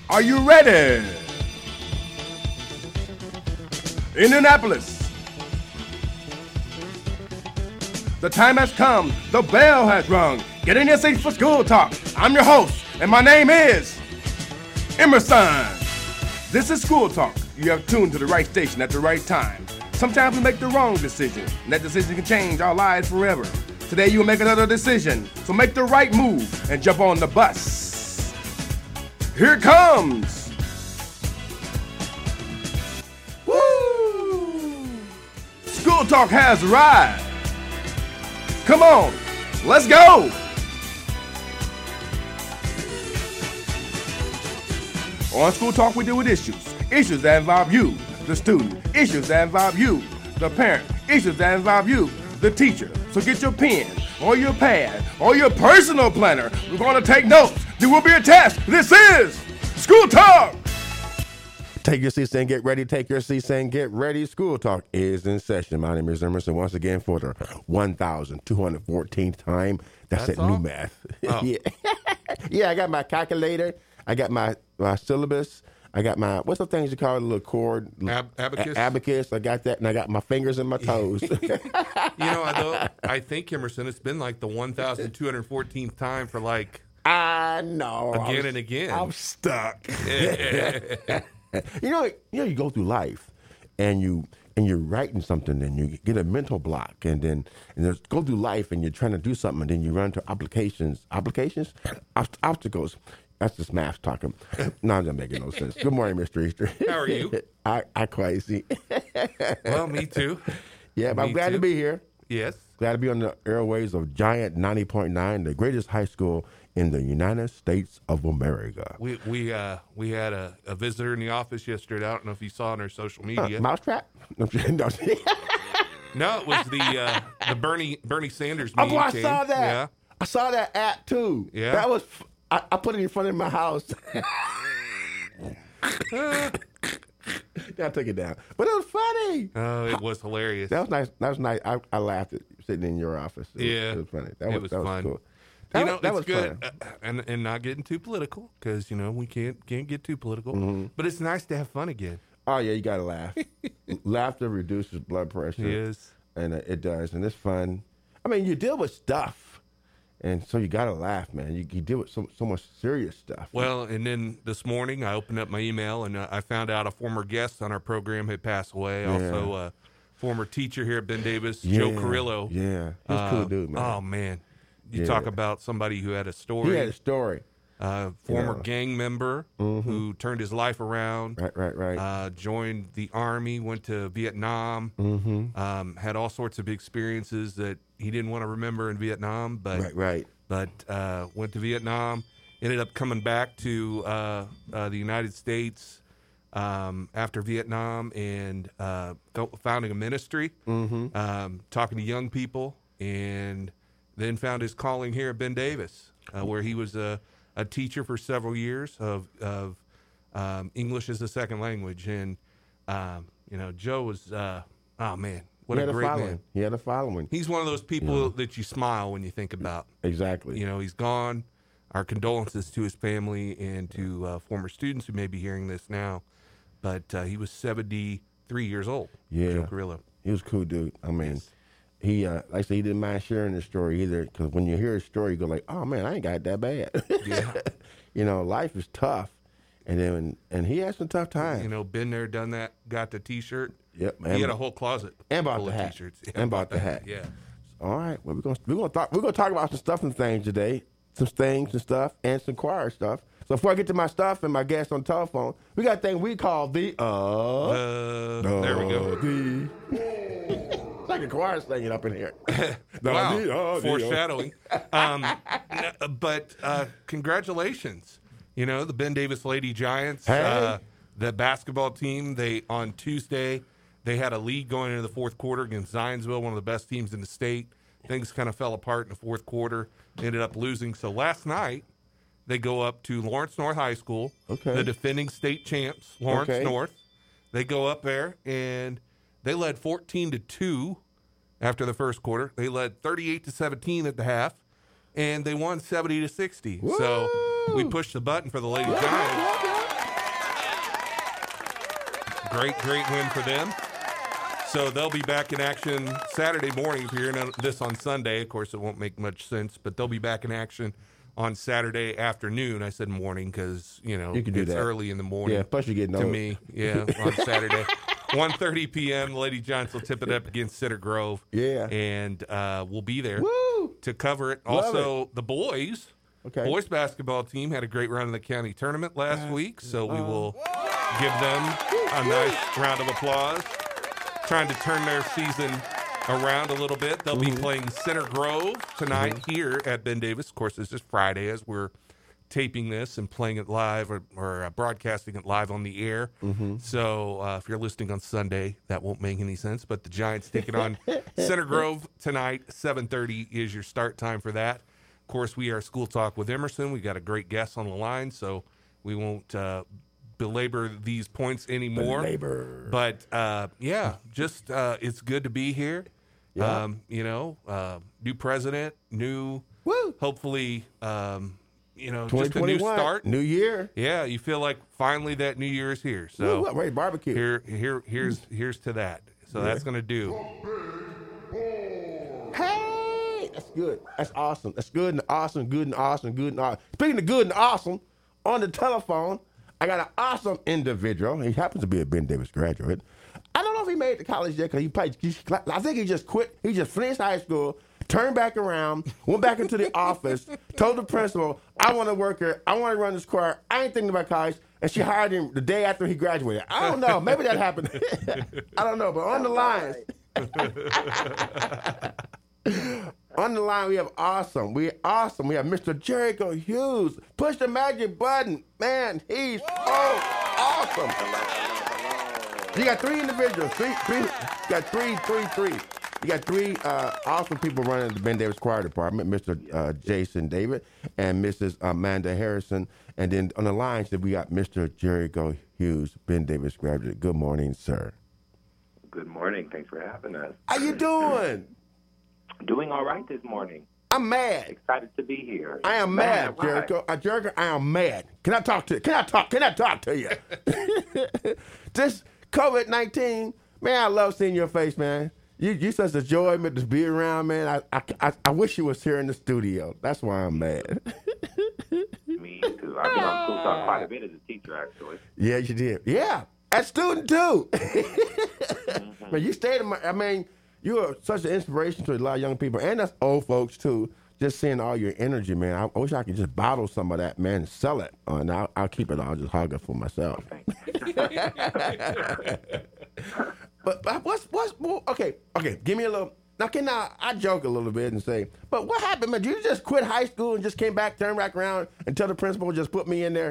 Are you ready? Indianapolis. The time has come. The bell has rung. Get in your seats for School Talk. I'm your host, and my name is Emerson. This is School Talk. You have tuned to the right station at the right time. Sometimes we make the wrong decision, and that decision can change our lives forever. Today you will make another decision, so make the right move and jump on the bus. Here it comes. Woo! School Talk has arrived. Come on, let's go. On School Talk, we deal with issues that involve you, the student, issues that involve you, the parent, issues that involve you, the teacher. So get your pen or your pad or your personal planner. We're going to take notes. There will be a test. This is School Talk. Take your seats and get ready. Take your seats and get ready. School Talk is in session. My name is Emerson once again for the 1,214th time. That's at New Math. Oh. Yeah, I got my calculator. I got my syllabus. I got my, what's the things you call it, a little cord? Abacus. Abacus. I got that, and I got my fingers and my toes. I think, Emerson, it's been like the 1,214th time for like... I know. Again and again. I'm stuck. You go through life, and you're writing something, and you get a mental block, and then go through life, and you're trying to do something, and then you run into obstacles. That's just math talking. No, that making no sense. Good morning, Mr. Easter. How are you? I quite see. Well, me too. Yeah, but I'm glad to be here. Yes. Glad to be on the airways of Giant 90.9, the greatest high school in the United States of America. We had a visitor in the office yesterday. I don't know if you saw on our social media. Mousetrap? No, it was the Bernie Sanders meme. Oh, I saw that. Yeah. I saw that app too. Yeah. That was. I put it in front of my house. I took it down, but it was funny. Oh, it was hilarious. That was nice. That was nice. I laughed at sitting in your office. It was funny. That was fun. Cool. That was good, and not getting too political because we can't get too political. Mm-hmm. But it's nice to have fun again. Oh yeah, you gotta laugh. Laughter reduces blood pressure. Yes, and it does, and it's fun. I mean, you deal with stuff. And so you got to laugh, man. You deal with so much serious stuff. Well, and then this morning I opened up my email and I found out a former guest on our program had passed away. Yeah. Also a former teacher here at Ben Davis, Joe Carrillo. Yeah, he's a cool dude, man. Oh, man. You talk about somebody who had a story. He had a story. Former gang member who turned his life around. Right. Joined the Army, went to Vietnam, had all sorts of experiences that he didn't want to remember in Vietnam, but went to Vietnam, ended up coming back to the United States after Vietnam and founding a ministry, talking to young people, and then found his calling here at Ben Davis, where he was a teacher for several years of English as a second language. And, Joe was, oh, man. What a great man. He had a following. He's one of those people that you smile when you think about. Exactly. He's gone. Our condolences to his family and to former students who may be hearing this now. But he was 73 years old, Joe Carrillo. He was a cool dude. I mean, he, like I said, he didn't mind sharing his story either, because when you hear his story, you go like, oh, man, I ain't got it that bad. Yeah. Life is tough. And he had some tough times. Been there, done that, got the T-shirt. Yep, he had a whole closet and bought full the of hat. T-shirts. And bought the hat. Yeah. All right. Well, we're gonna talk about some stuff and things today. Some things and stuff and some choir stuff. So before I get to my stuff and my guest on the telephone, we got a thing we call the there we go. It's like a choir singing up in here. Wow. Foreshadowing. But congratulations. The Ben Davis Lady Giants. Hey. The basketball team, on Tuesday, they had a lead going into the fourth quarter against Zionsville, one of the best teams in the state. Things kind of fell apart in the fourth quarter, ended up losing. So last night, they go up to Lawrence North High School, the defending state champs, Lawrence North. They go up there, and they led 14-2 after the first quarter. They led 38-17 at the half, and they won 70-60. Woo! So we pushed the button for the Lady Giants. Great win for them. So they'll be back in action Saturday morning. If you're hearing this on Sunday, of course, it won't make much sense, but they'll be back in action on Saturday afternoon. I said morning because, it's early in the morning. Yeah, plus you're getting to old. me. Yeah, on Saturday. 1:30 p.m., Lady Giants will tip it up against Center Grove. Yeah. And we'll be there Woo! to cover it. Love Also, it. The boys basketball team had a great run in the county tournament last week, so we will give them a nice round of applause. Trying to turn their season around a little bit. They'll be playing Center Grove tonight here at Ben Davis. Of course, this is Friday as we're taping this and playing it live or broadcasting it live on the air. So if you're listening on Sunday, that won't make any sense. But the Giants taking on Center Grove tonight. 7:30 is your start time for that. Of course, we are School Talk with Emerson. We've got a great guest on the line, so we won't belabor these points anymore. But just it's good to be here. Yeah. New president, hopefully, just a new 2021, start, new year. Yeah, you feel like finally that new year is here. So Ready barbecue. Here's to that. So that's gonna do. Hey, that's good. That's awesome. That's good and awesome. Good and awesome. Good and awesome. Speaking of good and awesome, on the telephone, I got an awesome individual. He happens to be a Ben Davis graduate. I don't know if he made it to college yet because he played. I think he just quit. He just finished high school, turned back around, went back into the office, told the principal, I want to work here. I want to run this choir. I ain't thinking about college. And she hired him the day after he graduated. I don't know. Maybe that happened. I don't know. But on the lines. On the line, we have awesome. We have Mr. Jericho Hughes. Push the magic button. Man, he's so awesome. You got three individuals. You got three. You got three awesome people running the Ben Davis Choir Department, Mr. Jason David and Mrs. Amanda Harrison. And then on the lines, we got Mr. Jericho Hughes, Ben Davis graduate. Good morning, sir. Good morning. Thanks for having us. How you doing? Doing all right this morning. I'm mad. Excited to be here. I am mad, Jericho. Jericho, I am mad. Can I talk to you? This COVID-19, man, I love seeing your face, man. You such a joy to be around, man. I wish you was here in the studio. That's why I'm mad. Me too. I've been on School Talk quite a bit as a teacher, actually. Yeah, you did. Yeah, as student too. Man, you stayed. You are such an inspiration to a lot of young people, and that's old folks too. Just seeing all your energy, man. I wish I could just bottle some of that, man, and sell it. And I'll keep it. I'll just hog it for myself. But what's okay? Give me a little. Now, I joke a little bit and say, but what happened, man? Did you just quit high school and just came back, turned back around, and tell the principal just put me in there?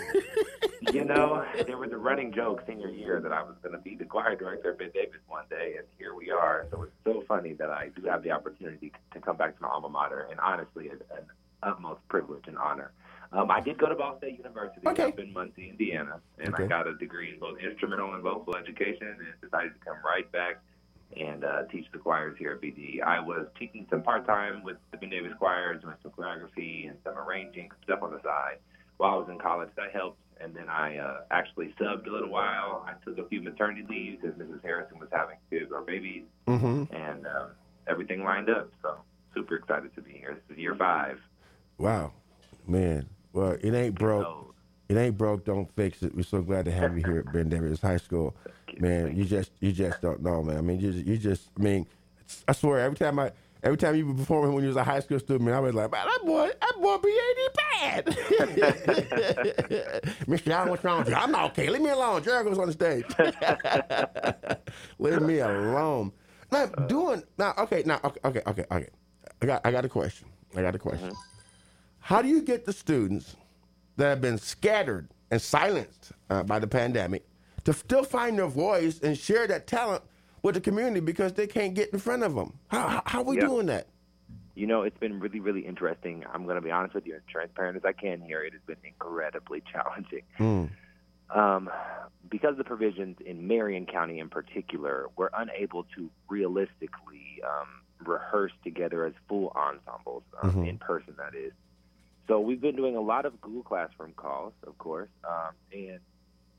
There was a running joke senior year that I was going to be the choir director at Ben Davis one day, and here we are. So it's so funny that I do have the opportunity to come back to my alma mater, and honestly, an utmost privilege and honor. I did go to Ball State University up in Muncie, Indiana, and I got a degree in both instrumental and vocal education, and decided to come right back and teach the choirs here at BD. I was teaching some part-time with the Ben Davis choir, doing some choreography and some arranging stuff on the side. While I was in college, that helped, and then I actually subbed a little while. I took a few maternity leaves as Mrs. Harrison was having two of our babies, and everything lined up, so super excited to be here. This is year 5. Wow, man. Well, it ain't broke. It ain't broke. Don't fix it. We're so glad to have you here at Ben Davis High School, man. You just don't know, man. I mean, you just. I mean, I swear, every time you were performing when you was a high school student, man, I was like, man, that boy be ain't bad. Mr. Allen, what's wrong with you? I'm not okay. Leave me alone. Jericho's on the stage. Leave me alone. Okay. I got a question. How do you get the students that have been scattered and silenced by the pandemic to still find their voice and share that talent with the community because they can't get in front of them? How are we doing that? It's been really, really interesting. I'm going to be honest with you, as transparent as I can here. It has been incredibly challenging. Because of the provisions in Marion County in particular, we're unable to realistically rehearse together as full ensembles, in person, that is. So we've been doing a lot of Google Classroom calls, of course, and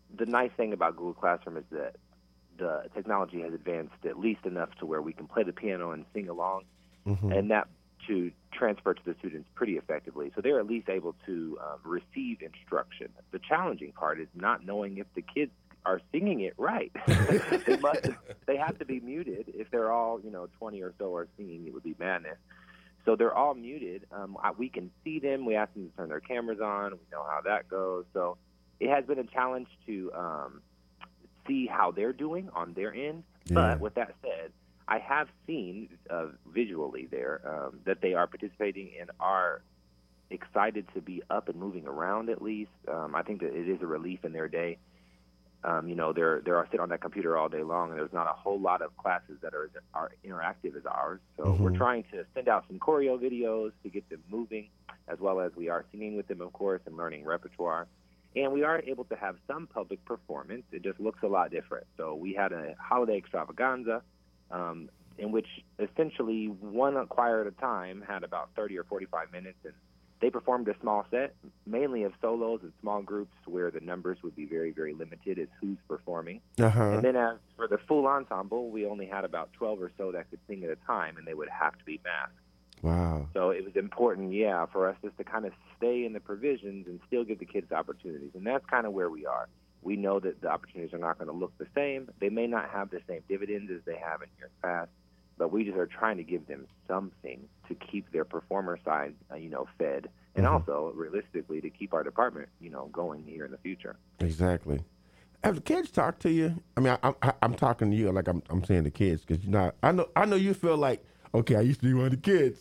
the nice thing about Google Classroom is that the technology has advanced at least enough to where we can play the piano and sing along, and that to transfer to the students pretty effectively. So they're at least able to receive instruction. The challenging part is not knowing if the kids are singing it right. They have to be muted. If they're all, 20 or so are singing, it would be madness. So they're all muted. We can see them. We ask them to turn their cameras on. We know how that goes. So it has been a challenge to see how they're doing on their end. Yeah. But with that said, I have seen visually there that they are participating and are excited to be up and moving around at least. I think that it is a relief in their day. They're sitting on that computer all day long, and there's not a whole lot of classes that are interactive as ours. So we're trying to send out some choreo videos to get them moving, as well as we are singing with them, of course, and learning repertoire. And we are able to have some public performance. It just looks a lot different. So we had a holiday extravaganza in which essentially one choir at a time had about 30 or 45 minutes, and they performed a small set, mainly of solos and small groups where the numbers would be very, very limited as who's performing. And then as for the full ensemble, we only had about 12 or so that could sing at a time, and they would have to be masked. Wow. So it was important, for us just to kind of stay in the provisions and still give the kids opportunities. And that's kind of where we are. We know that the opportunities are not going to look the same. They may not have the same dividends as they have in years past, but we just are trying to give them something to keep their performer side, fed, and also realistically to keep our department, going here in the future. Exactly. Have the kids talk to you? I mean, I'm talking to you like I'm saying the kids because I know you feel like, okay, I used to be one of the kids.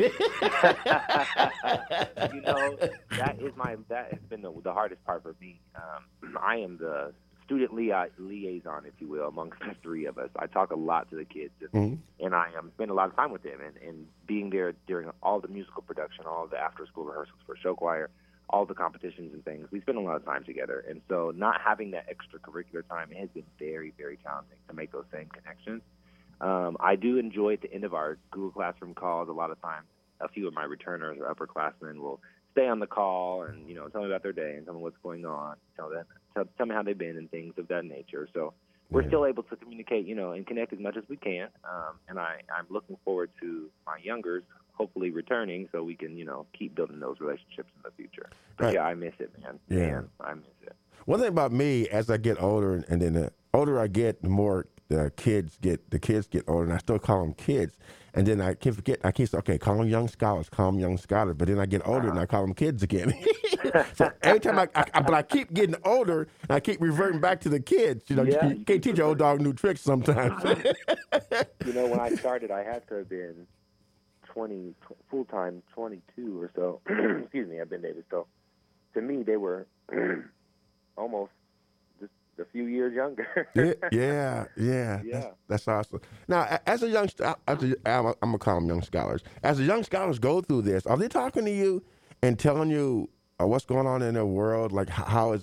That has been the hardest part for me. I am the student liaison, if you will, amongst the three of us. I talk a lot to the kids, and I spend a lot of time with them, and being there during all the musical production, all the after-school rehearsals for show choir, all the competitions and things. We spend a lot of time together, and so not having that extracurricular time has been very, very challenging to make those same connections. I do enjoy at the end of our Google Classroom calls, a lot of times a few of my returners or upperclassmen will stay on the call and, tell me about their day and tell me what's going on, tell me how they've been and things of that nature. So we're still able to communicate, and connect as much as we can. And I'm looking forward to my youngers hopefully returning so we can, keep building those relationships in the future. But right. Yeah, I miss it, man. Yeah. Man, I miss it. One thing about me, as I get older, and then the older I get, the more the kids get older, and I still call them kids. And then I keep saying, okay, call them young scholars. But then I get older and I call them kids again. So every time but I keep getting older and I keep reverting back to the kids. You can't teach an old dog new tricks sometimes. When I started, I had to have been 20, full-time 22 or so. Excuse me, I've been Davis. So to me, they were almost a few years younger. Yeah. That's awesome. Now, as a young, I'm gonna call them young scholars. As the young scholars go through this, are they talking to you and telling you what's going on in their world, like how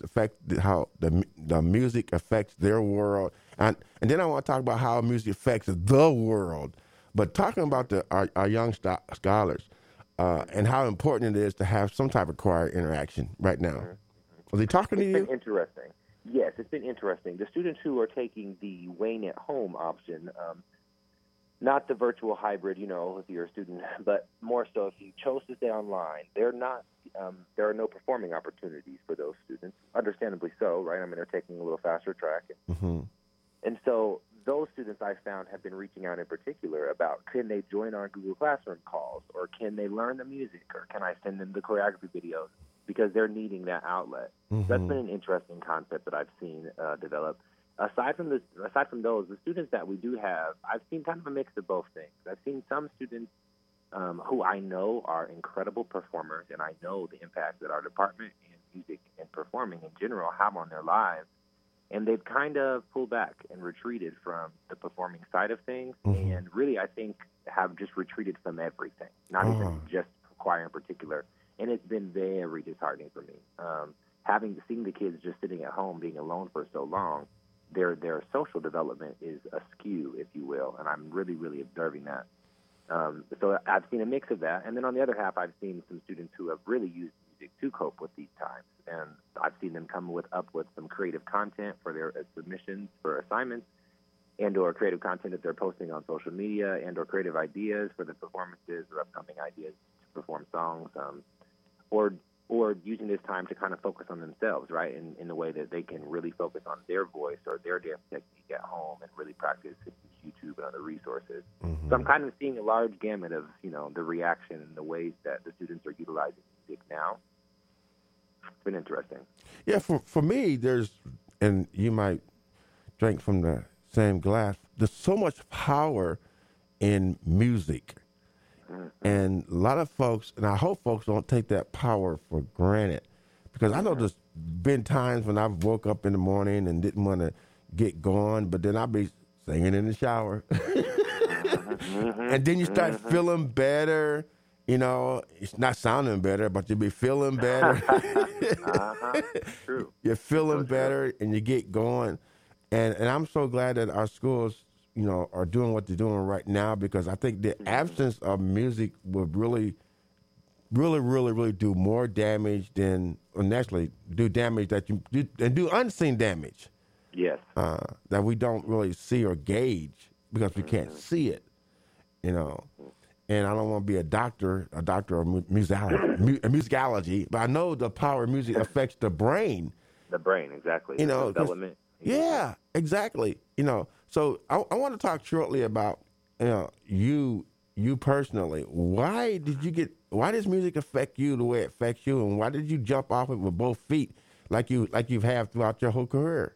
the music affects their world, and then I want to talk about how music affects the world. But talking about our young scholars and how important it is to have some type of choir interaction right now. Are they talking to you? It's been interesting. Yes, it's been interesting. The students who are taking the Wayne at home option, not the virtual hybrid, if you're a student, but more so if you chose to stay online, there are no performing opportunities for those students, understandably so, right? I mean, they're taking a little faster track. And so those students I found have been reaching out in particular about can they join our Google Classroom calls, or can they learn the music, or can I send them the choreography videos? Because they're needing that outlet. That's been an interesting concept that I've seen develop. Aside from those, the students that we do have, I've seen kind of a mix of both things. I've seen some students who I know are incredible performers, and I know the impact that our department and music and performing in general have on their lives. And they've kind of pulled back and retreated from the performing side of things, and really, I think, have just retreated from everything, not even just choir in particular. And it's been very disheartening for me. Seeing the kids just sitting at home, being alone for so long, their social development is askew, if you will, and I'm really, really observing that. So I've seen a mix of that. And then on the other half, I've seen some students who have really used music to cope with these times. And I've seen them come up with some creative content for their submissions for assignments, and or creative content that they're posting on social media, and or creative ideas for the performances or upcoming ideas to perform songs, or using this time to kind of focus on themselves, right, in the way that they can really focus on their voice or their dance technique at home and really practice YouTube and other resources. So I'm kind of seeing a large gamut of, the reaction and the ways that the students are utilizing music now. It's been interesting. Yeah, for me, and you might drink from the same glass, there's so much power in music. And a lot of folks, and I hope folks don't take that power for granted, because I know there's been times when I've woke up in the morning and didn't want to get going, but then I'll be singing in the shower. And then you start feeling better. It's not sounding better, but you'll be feeling better. True. You're feeling better, and you get going. And I'm so glad that our schools, are doing what they're doing right now, because I think the absence of music would really, really, really, really do more damage than, or naturally do damage that you do, and do unseen damage. Yes. That we don't really see or gauge because we can't see it, And I don't want to be a doctor of musicology, but I know the power of music affects the brain. The brain, exactly. Development. Yeah, exactly. So I want to talk shortly about you personally. Why does music affect you the way it affects you, and why did you jump off it with both feet like you've had throughout your whole career?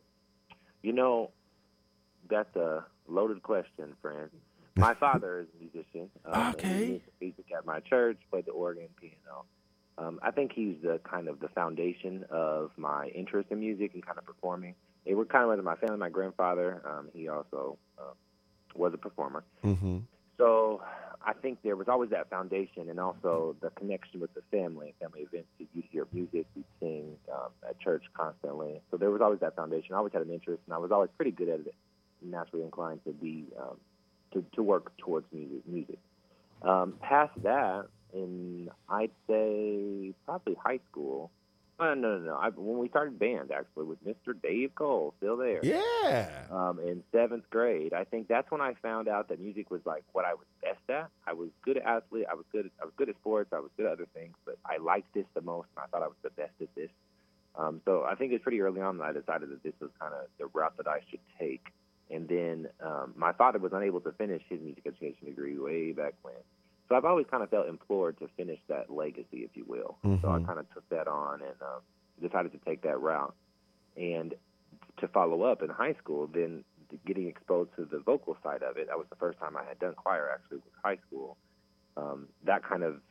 That's a loaded question, friend. My father is a musician. Okay. He used music at my church, played the organ, piano. I think he's the foundation of my interest in music and kind of performing. They were kind of like my family. My grandfather, he also was a performer. Mm-hmm. So I think there was always that foundation, and also the connection with the family events. You'd hear music, we'd sing at church constantly. So there was always that foundation. I always had an interest, and I was always pretty good at it, naturally inclined to be to work towards music. Past that, in I'd say probably high school. No. When we started band, actually, with Mr. Dave Cole, still there. Yeah. In 7th grade, I think that's when I found out that music was like what I was best at. I was good at athlete. I was good at sports. I was good at other things, but I liked this the most, and I thought I was the best at this. So I think it's pretty early on that I decided that this was kind of the route that I should take. And then my father was unable to finish his music education degree way back when. So I've always kind of felt implored to finish that legacy, if you will. Mm-hmm. So I kind of took that on and decided to take that route. And to follow up in high school, then getting exposed to the vocal side of it, that was the first time I had done choir, actually, with high school. That kind of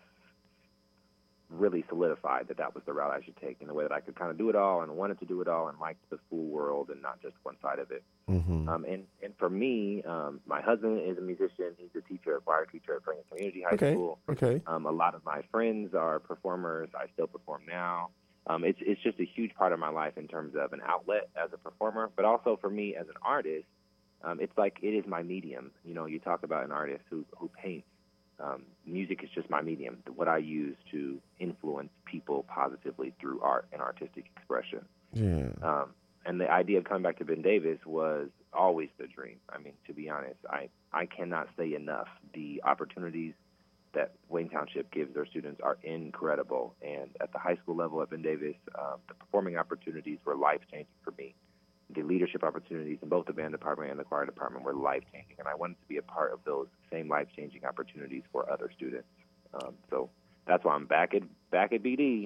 really solidified that was the route I should take, in the way that I could kind of do it all and wanted to do it all and liked the full world and not just one side of it. Mm-hmm. And for me, my husband is a musician. He's a teacher, a choir teacher at Franklin Community High School. Okay. A lot of my friends are performers. I still perform now. It's just a huge part of my life in terms of an outlet as a performer, but also for me as an artist, it's like it is my medium. You talk about an artist who paints. Music is just my medium, what I use to influence people positively through art and artistic expression. Yeah. And the idea of coming back to Ben Davis was always the dream. I mean, to be honest, I cannot say enough. The opportunities that Wayne Township gives their students are incredible. And at the high school level at Ben Davis, the performing opportunities were life-changing for me. The leadership opportunities in both the band department and the choir department were life-changing, and I wanted to be a part of those same life-changing opportunities for other students. So that's why I'm back at BD.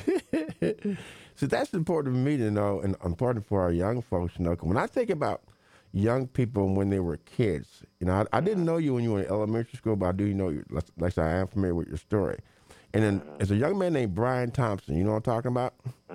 So that's important for me to know, and important for our young folks to know. 'Cause when I think about young people when they were kids, I didn't know you when you were in elementary school, but I do know you. Like I am familiar with your story. And then there's a young man named Brian Thompson. You know what I'm talking about?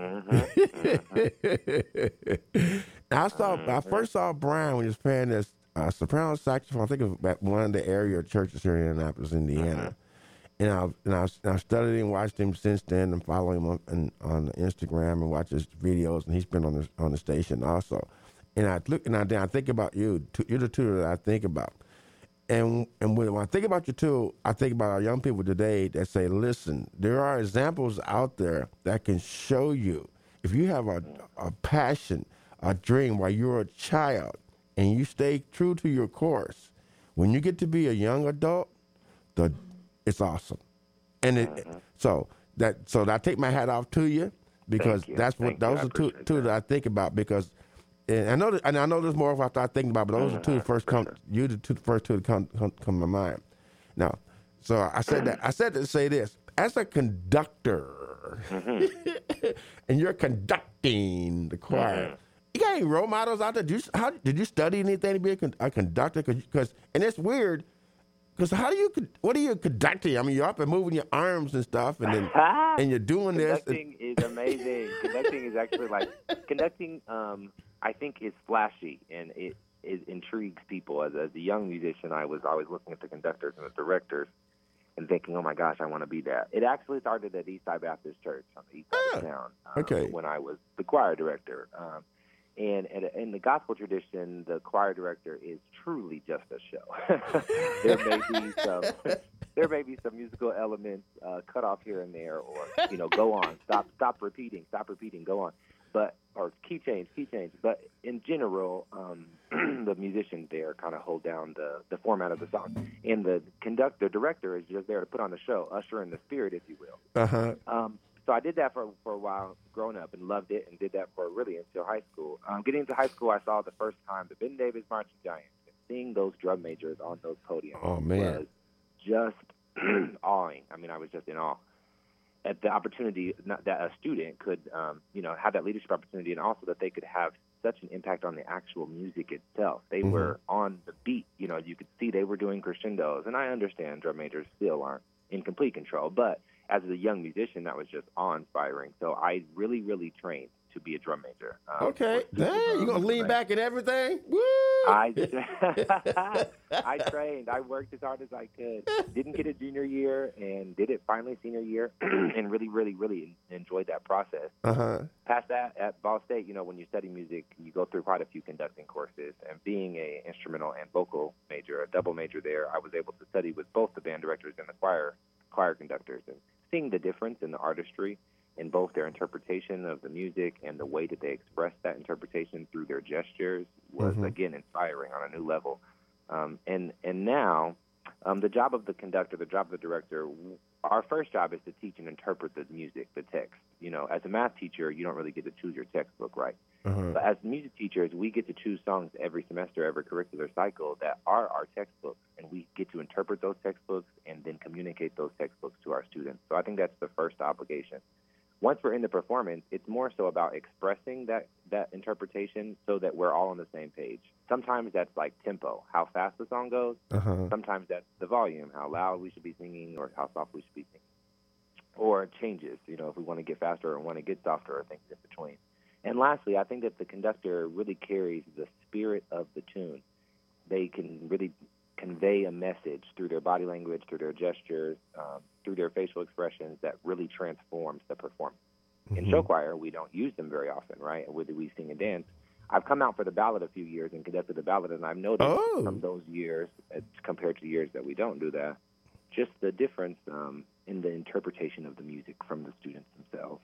I first saw Brian when he was playing this soprano saxophone. I think it was at one of the area churches here in Indianapolis, Indiana. And I've studied and watched him since then, and following him on Instagram and watch his videos. And he's been on the station also. And I look and I think about you. You're the two that I think about. And when I think about you too, I think about our young people today that say, listen, there are examples out there that can show you. if you have a passion, a dream while you're a child, and you stay true to your course, when you get to be a young adult, it's awesome. And so I take my hat off to you, because those are two that I think about, because. And I know there's more if I start thinking about, but those are the first two that come to my mind. Now, so I said that to say this: as a conductor, and you're conducting the choir, you got any role models out there? Did you study anything to be a conductor? Because it's weird. Because what are you conducting? I mean, you're up and moving your arms and stuff, and then and you're doing this. Conducting is amazing. Conducting is actually conducting. I think is flashy, and it intrigues people. As a young musician, I was always looking at the conductors and the directors and thinking, "Oh my gosh, I want to be that." It actually started at Eastside Baptist Church on the east side of town. When I was the choir director. And in the gospel tradition, the choir director is truly just a show. There may be some musical elements cut off here and there, or go on, stop repeating, go on, or key change. But in general, the musicians there kind of hold down the format of the song, and the director is just there to put on the show, usher in the spirit, if you will. So I did that for a while growing up and loved it, and did that for really until high school. Getting into high school, I saw the first time the Ben Davis Marching Giants, and seeing those drum majors on those podiums was just awing. I mean, I was just in awe at the opportunity that a student could, have that leadership opportunity, and also that they could have such an impact on the actual music itself. They were on the beat. You could see they were doing crescendos, and I understand drum majors still aren't in complete control, but as a young musician, that was just awe-inspiring. So I really, really trained to be a drum major. Okay. Dang, you going to lean back and everything? Woo! I trained. I worked as hard as I could. Didn't get it junior year, and did it finally senior year, and really, really, really enjoyed that process. Past that, at Ball State, when you study music, you go through quite a few conducting courses. And being an instrumental and vocal major, a double major there, I was able to study with both the band directors and the choir conductors, and seeing the difference in the artistry in both their interpretation of the music and the way that they express that interpretation through their gestures was, again, inspiring on a new level. And now, the job of the conductor, the job of the director, our first job is to teach and interpret the music, the text. As a math teacher, you don't really get to choose your textbook, right? But as music teachers, we get to choose songs every semester, every curricular cycle that are our textbooks, and we get to interpret those textbooks and then communicate those textbooks to our students. So I think that's the first obligation. Once we're in the performance, it's more so about expressing that interpretation so that we're all on the same page. Sometimes that's like tempo, how fast the song goes. Sometimes that's the volume, how loud we should be singing or how soft we should be singing. Or changes, if we want to get faster or want to get softer, or things in between. And lastly, I think that the conductor really carries the spirit of the tune. They can really convey a message through their body language, through their gestures, through their facial expressions that really transforms the performance. In show choir, we don't use them very often, right? Whether we sing and dance. I've come out for the ballad a few years and conducted the ballad, and I've noticed from those years, compared to years that we don't do that, just the difference in the interpretation of the music from the students themselves.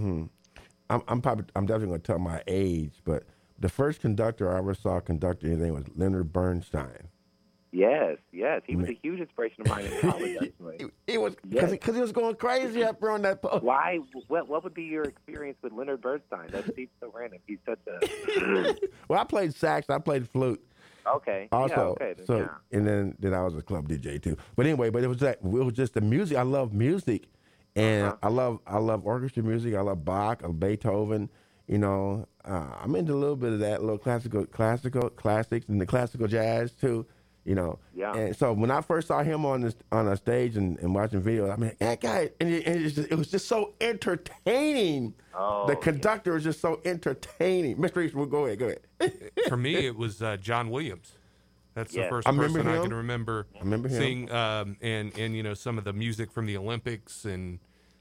I'm definitely going to tell my age, but the first conductor I ever saw conduct anything was Leonard Bernstein. Yes. He was a huge inspiration of mine in college, actually. It was because he was going crazy up there on that post. Why? What would be your experience with Leonard Bernstein? That seems so random. He's such a... Well, I played sax. I played flute. Okay. Also, and then I was a club DJ too. But anyway, it was just the music. I love music, and I love orchestra music. I love Bach, Beethoven. I'm into a little bit of that, little classics, and the classical jazz too. And so when I first saw him on a stage and watching videos, I mean, that guy, and it was just so entertaining. The conductor was just so entertaining. Mr. East, go ahead. For me, it was John Williams. That's the first person I can remember seeing, and some of the music from the Olympics, and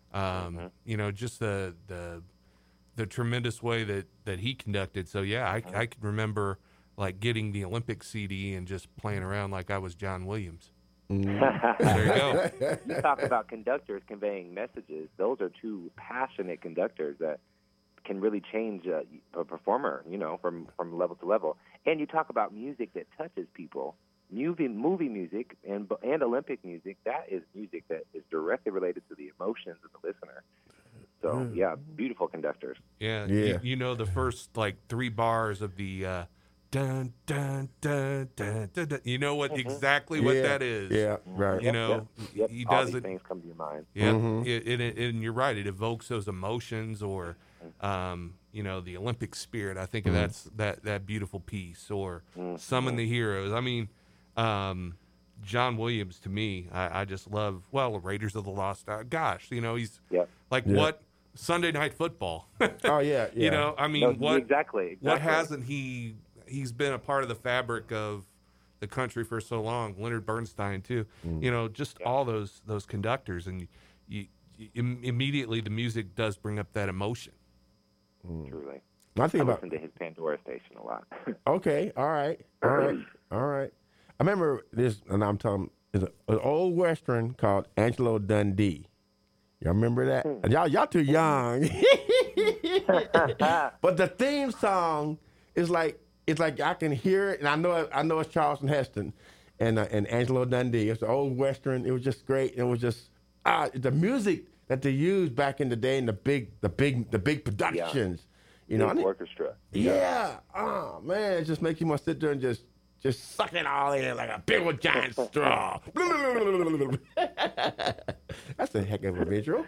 just the tremendous way that he conducted. So I can remember like getting the Olympic CD and just playing around like I was John Williams. There you go. You talk about conductors conveying messages. Those are two passionate conductors that can really change a performer, from level to level. And you talk about music that touches people. Movie music and Olympic music, that is music that is directly related to the emotions of the listener. So, yeah, beautiful conductors. Yeah. You know the first, 3 bars of the dun, dun, dun, dun, dun, dun. You know what exactly what that is. Yeah, right. You know, Yep. he All does these it. things come to your mind. Yeah, and you're right. It evokes those emotions, or the Olympic spirit. I think that's that beautiful piece, or Summon the Heroes. I mean, John Williams, to me, I just love. Well, Raiders of the Lost Ark. Gosh, he's what Sunday Night Football. Oh yeah. I mean, what exactly? What hasn't he's been a part of the fabric of the country for so long. Leonard Bernstein too. Just all those conductors, and you immediately the music does bring up that emotion. Truly. I listen to his Pandora station a lot. Okay, all right. I remember this, and I'm telling it's an old Western called Angelo Dundee. Y'all remember that? Y'all too young. But the theme song is like I can hear it, and I know it's Charleston Heston and Angelo Dundee. It's an old Western. It was just great. It was just the music that they used back in the day in the big productions. Big orchestra. Yeah. Oh man, it just makes you want to sit there and just suck it all in like a big old giant straw. That's a heck of a visual.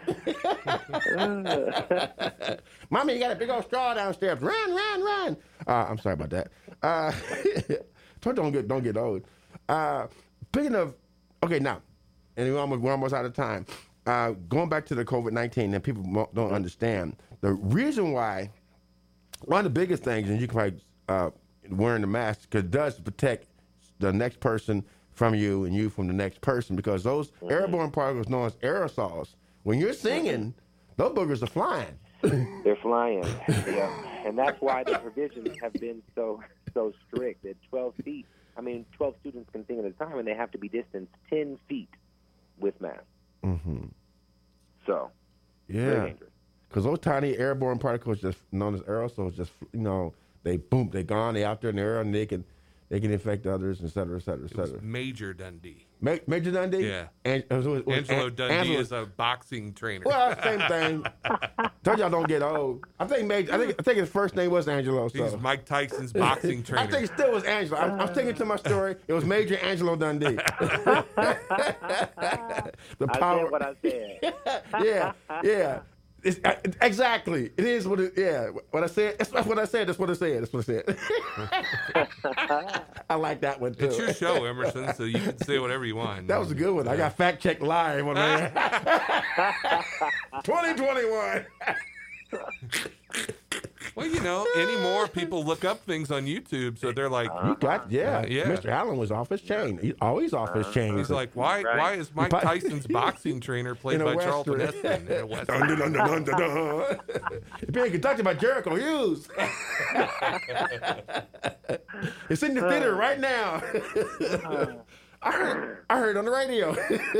Mommy, you got a big old straw downstairs. Run. I'm sorry about that. Don't get old. Speaking of, okay, now, and we're almost out of time. Going back to the COVID-19, and people don't understand the reason why. One of the biggest things, and you can probably wearing the mask, because it does protect the next person from you and you from the next person, because those airborne particles known as aerosols, when you're singing, those boogers are flying. They're flying, yeah. And that's why the provisions have been so strict at 12 feet. 12 students can sing at a time, and they have to be distanced 10 feet with masks. Mm-hmm. So, very dangerous. Because those tiny airborne particles, just known as aerosols, they're gone, they're out there in the air, and they can infect others, et cetera, et cetera, et cetera. Major Dundee. Major Dundee? Yeah. Angelo Dundee is a boxing trainer. Well, same thing. Told y'all don't get old. I think his first name was Angelo. So. He's Mike Tyson's boxing trainer. I think it still was Angelo. I'm sticking to my story. It was Major Angelo Dundee. The power. I said what I said. Yeah. It's, exactly. It is what it. Yeah. What I said. That's what I said. That's what I said. That's what I said. I like that one too. It's your show, Emerson, so you can say whatever you want. That was a good one. I got fact checked live on there. 2021. Well, anymore people look up things on YouTube, so they're like, "You got Mr. Allen was off his chain. He's always off his chain." He's like, "Why is Mike Tyson's boxing trainer played by Charlton Heston in a Western?" It's being conducted by Jericho Hughes. It's in the theater right now. I heard on the radio.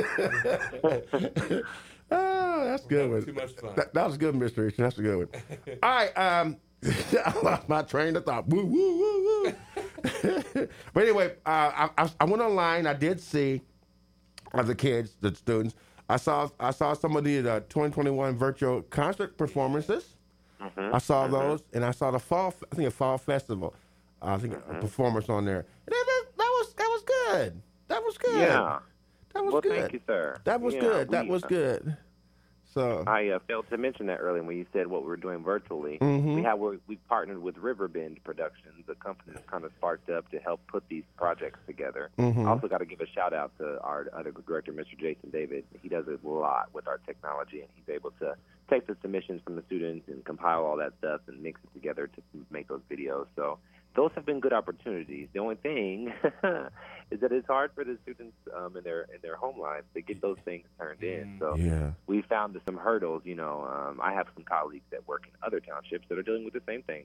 Oh, that's a good one. Too much fun. That was good, Mr. Richard. That's a good one. All right. I lost my train of thought. Woo, woo, woo, woo. But anyway, I went online. I did see the kids, the students. I saw some of the 2021 virtual concert performances. I saw those, and I saw the fall festival. I think a performance on there. And that was good. That was good. Yeah. That was good. Thank you, sir. That was good. That was good. So I failed to mention that earlier when you said what we were doing virtually. We partnered with Riverbend Productions, a company that's kind of sparked up to help put these projects together. I also got to give a shout out to our other director, Mr. Jason David. He does a lot with our technology, and he's able to take the submissions from the students and compile all that stuff and mix it together to make those videos. So those have been good opportunities. The only thing is that it's hard for the students in their home lives to get those things turned in. So we found some hurdles. I have some colleagues that work in other townships that are dealing with the same thing.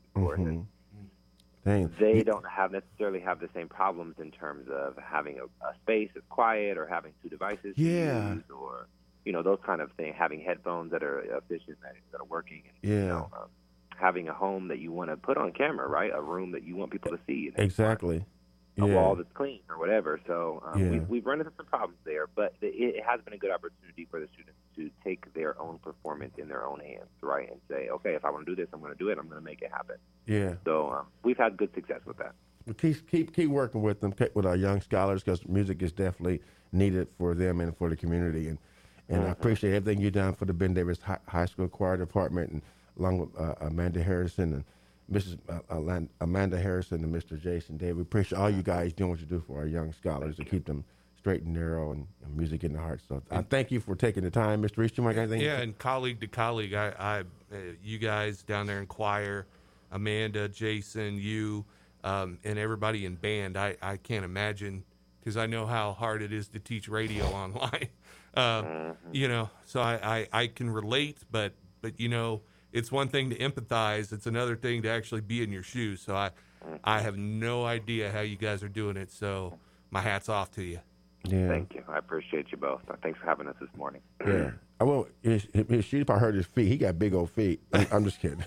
They don't necessarily have the same problems in terms of having a space that's quiet or having two devices to use, or those kind of things. Having headphones that are efficient, that are working. And, having a home that you want to put on camera, right? A room that you want people to see. Exactly. A wall that's clean or whatever. So Yeah. we've run into some problems there, but it has been a good opportunity for the students to take their own performance in their own hands, right? And say, okay, if I want to do this, I'm going to do it. I'm going to make it happen. Yeah. So we've had good success with that. Keep working with them, with our young scholars, because music is definitely needed for them and for the community. And I appreciate everything you've done for the Ben Davis High School Choir Department, and along with Amanda Harrison and Mrs. Amanda Harrison and Mr. Jason Davis. We appreciate all you guys doing what you do for our young scholars to keep them straight and narrow and music in the heart. So I thank you for taking the time, Mr. Reese. You want anything? Yeah, and colleague to colleague, you guys down there in choir, Amanda, Jason, you, and everybody in band. I can't imagine, because I know how hard it is to teach radio online. So I can relate, but it's one thing to empathize. It's another thing to actually be in your shoes. So I have no idea how you guys are doing it. So my hat's off to you. Yeah. Thank you. I appreciate you both. Thanks for having us this morning. Yeah. I will. She probably heard his feet. He got big old feet. I'm just kidding.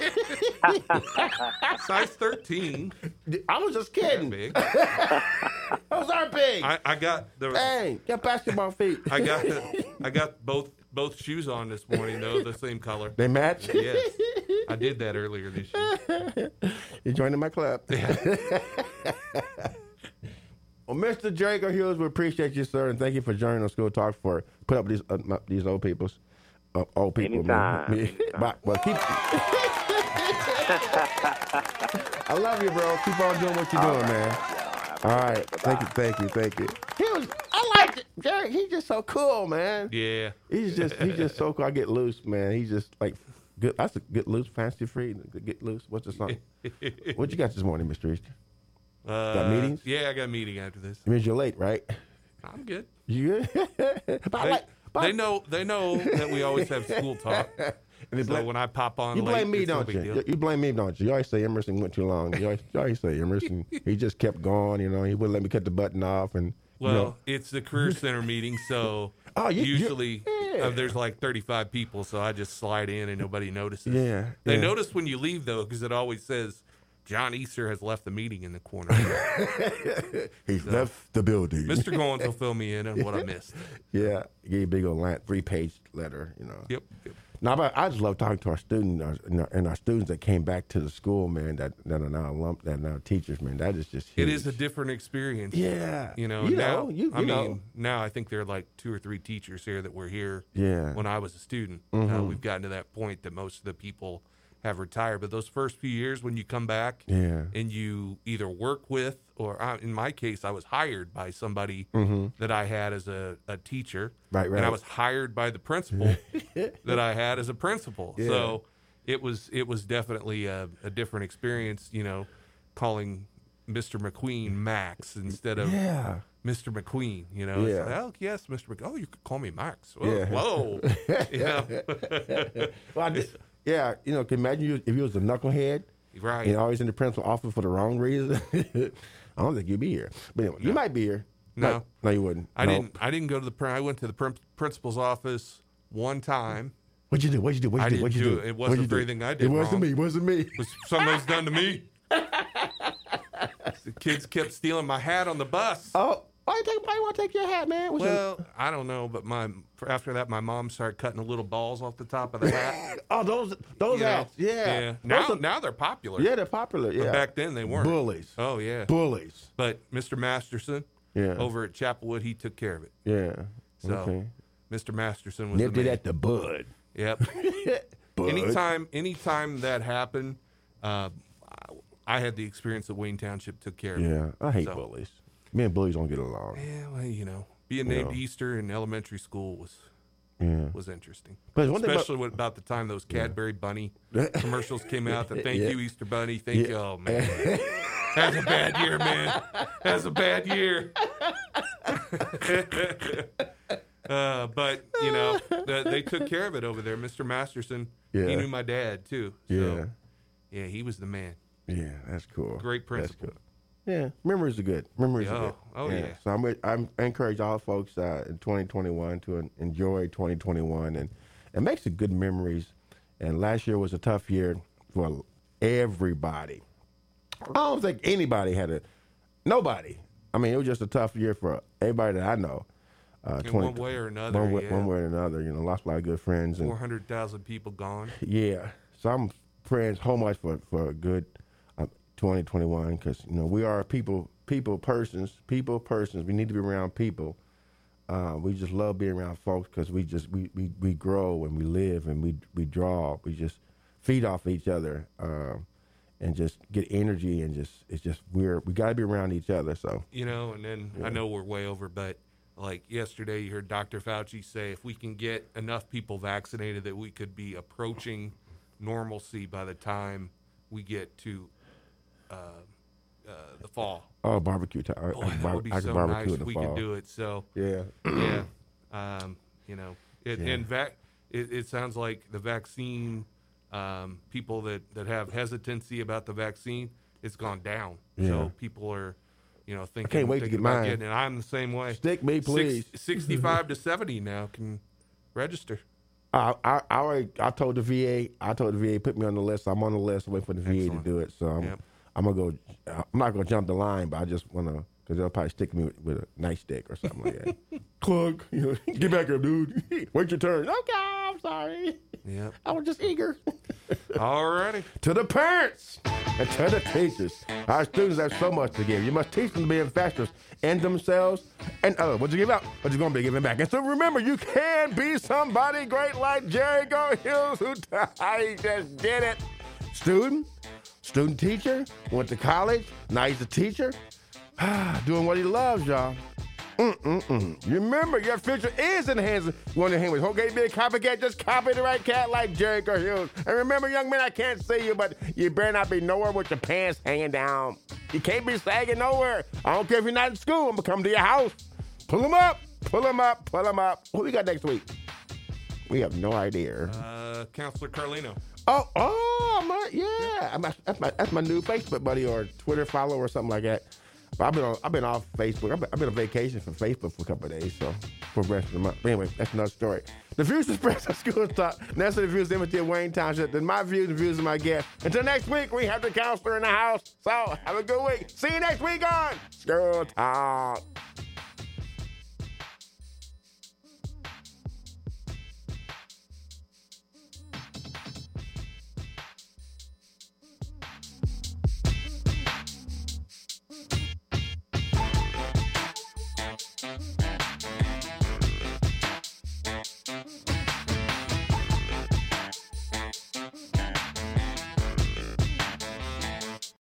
Size 13. I was just kidding. Big. Those aren't big. I got the. Dang, got basketball feet. I got both shoes on this morning though, the same color. They match? Yes. I did that earlier this year. You joining my club. Yeah. Well, Mr. Draco Hughes, we appreciate you, sir, and thank you for joining the School Talk for put up with these old people. Anytime. Well, keep. I love you, bro. Keep on doing what you're doing, man. All right. Thank you. I like it. Jerry, he's just so cool, man. Yeah. He's just so cool. I get loose, man. He's just like good. That's a get loose, fancy free. Get loose. What's the song? What you got this morning, Mr. Easter? Got meetings? Yeah, I got a meeting after this. It means you're late, right? I'm good. You good? They know that we always have school talk. And so when I pop on, you blame late, me, don't you? You blame me, don't you? You always say Emerson went too long. You always say Emerson. He just kept going. He wouldn't let me cut the button off. And it's the Career Center meeting, so usually there's like 35 people, so I just slide in and nobody notices. Yeah, they notice when you leave though, because it always says John Easter has left the meeting in the corner. He's left the building. Mr. Goins will fill me in on what I missed. Yeah, he gave a big old 3-page letter. Yep. No, but I just love talking to our students and our students that came back to the school, man. That are now teachers, man. That is just huge. It is a different experience. Yeah, now I think there are like 2 or 3 teachers here that were here. Yeah. When I was a student, we've gotten to that point that most of the people have retired. But those first few years when you come back, and you either work with, or in my case, I was hired by somebody that I had as a teacher. Right. And I was hired by the principal that I had as a principal. Yeah. So it was definitely a different experience, calling Mr. McQueen Max instead of Mr. McQueen, It's like, oh, yes, Mr. McQueen. Oh, you could call me Max. Whoa. Well, can imagine if you was a knucklehead, right? And always in the principal office for the wrong reason. I don't think you'd be here, but anyway, you might be here. No, you wouldn't. I didn't go to the. I went to the principal's office one time. What'd you do? I didn't do it. It wasn't for anything I did. It wasn't me. It wasn't me. It was something that was done to me. The kids kept stealing my hat on the bus. Oh. Why you want to take your hat, man? I don't know, but after that, my mom started cutting the little balls off the top of the hat. Oh, those hats, yeah. Now they're popular. Yeah, they're popular. Yeah. But back then they weren't. Bullies. Oh yeah. Bullies. But Mr. Masterson, over at Chapelwood, he took care of it. Yeah. So Mr. Masterson was nipped it at the bud. Yep. Bud. Anytime that happened, I had the experience that Wayne Township took care of it. Yeah, I hate bullies. Me and bullies don't get along. Yeah, well, being named Easter in elementary school was interesting. But especially about the time those Cadbury Bunny commercials came out. Thank you, Easter Bunny. Thank you. Oh, man. That's a bad year, man. That's a bad year. But, they took care of it over there. Mr. Masterson, he knew my dad, too. So, yeah, he was the man. Yeah, that's cool. Great principal. Yeah, memories are good. Memories are good. Oh, yeah. So I encourage all folks in 2021 to enjoy 2021 and make some good memories. And last year was a tough year for everybody. I don't think anybody nobody. I mean, it was just a tough year for everybody that I know. In one way or another. One way or another. Lost a lot of good friends. 400,000 people gone. Yeah. So I'm praying so much for a good 2021 because, we are people persons. We need to be around people. We just love being around folks because we grow and we live and we draw. We just feed off each other and just get energy and we got to be around each other. So and then I know we're way over, but like yesterday, you heard Dr. Fauci say if we can get enough people vaccinated that we could be approaching normalcy by the time we get to the fall. Oh, barbecue time! Boy, that would be so nice if we could do it. So yeah. It sounds like the vaccine, people that have hesitancy about the vaccine, it's gone down. Yeah. So people are, thinking. I can't wait to get mine. And I'm the same way. Stick me, please. 65 to 70 now can register. I told the VA. Put me on the list. I'm on the list. Waiting for the VA to do it. So I'm gonna go. I'm not gonna jump the line, but I just wanna because they'll probably stick me with a nightstick or something like that. Clunk, get back here, dude. Wait your turn. Okay, I'm sorry. Yeah, I was just eager. All righty. To the parents and to the teachers, our students have so much to give. You must teach them to be investors in themselves and others. What you give out, what you gonna be giving back. And so remember, you can be somebody great like Jericho Hills, who he just did it. Student teacher, went to college, now he's a teacher, doing what he loves, y'all. You remember, your future is in the hands of one of the hands. Okay, be a copycat, just copy the right cat like Jericho Hills. And remember, young man, I can't see you, but you better not be nowhere with your pants hanging down. You can't be sagging nowhere. I don't care if you're not in school, I'm gonna come to your house. Pull them up. Who we got next week? We have no idea. Counselor Carlino. That's my new Facebook buddy or Twitter follow or something like that. But I've been off Facebook. I've been on vacation from Facebook for a couple of days, so for the rest of the month. But anyway, that's another story. The views expressed on School Talk, that's the views of Wayne Township. Then my views and views of my guests. Until next week, we have the counselor in the house. So have a good week. See you next week on School Talk.